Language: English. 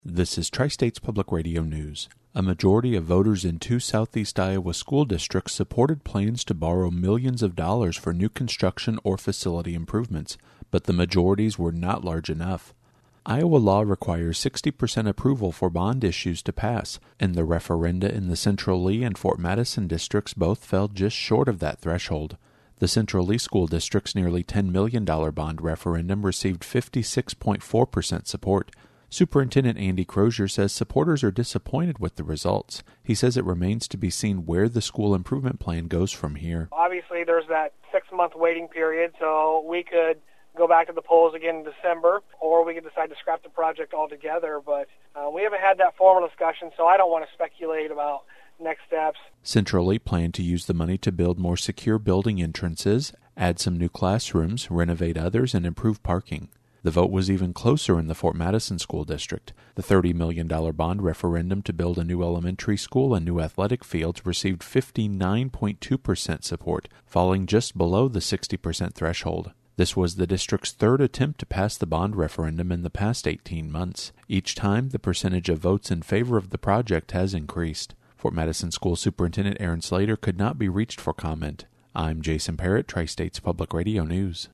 This is Tri-States Public Radio News. A majority of voters in two southeast Iowa school districts supported plans to borrow millions of dollars for new construction or facility improvements, but the majorities were not large enough. Iowa law requires 60% approval for bond issues to pass, and the referenda in the Central Lee and Fort Madison districts both fell just short of that threshold. The Central Lee School District's nearly $10 million bond referendum received 56.4% support. Superintendent Andy Crozier says supporters are disappointed with the results. He says it remains to be seen where the school improvement plan goes from here. Obviously, there's that 6-month waiting period, so we could go back to the polls again in December, or we could decide to scrap the project altogether. But we haven't had that formal discussion, so I don't want to speculate about next steps. Central Lee planned to use the money to build more secure building entrances, add some new classrooms, renovate others, and improve parking. The vote was even closer in the Fort Madison School District. The $30 million bond referendum to build a new elementary school and new athletic fields received 59.2% support, falling just below the 60% threshold. This was the district's third attempt to pass the bond referendum in the past 18 months. Each time, the percentage of votes in favor of the project has increased. Fort Madison School Superintendent Aaron Slater could not be reached for comment. I'm Jason Parrott, Tri-States Public Radio News.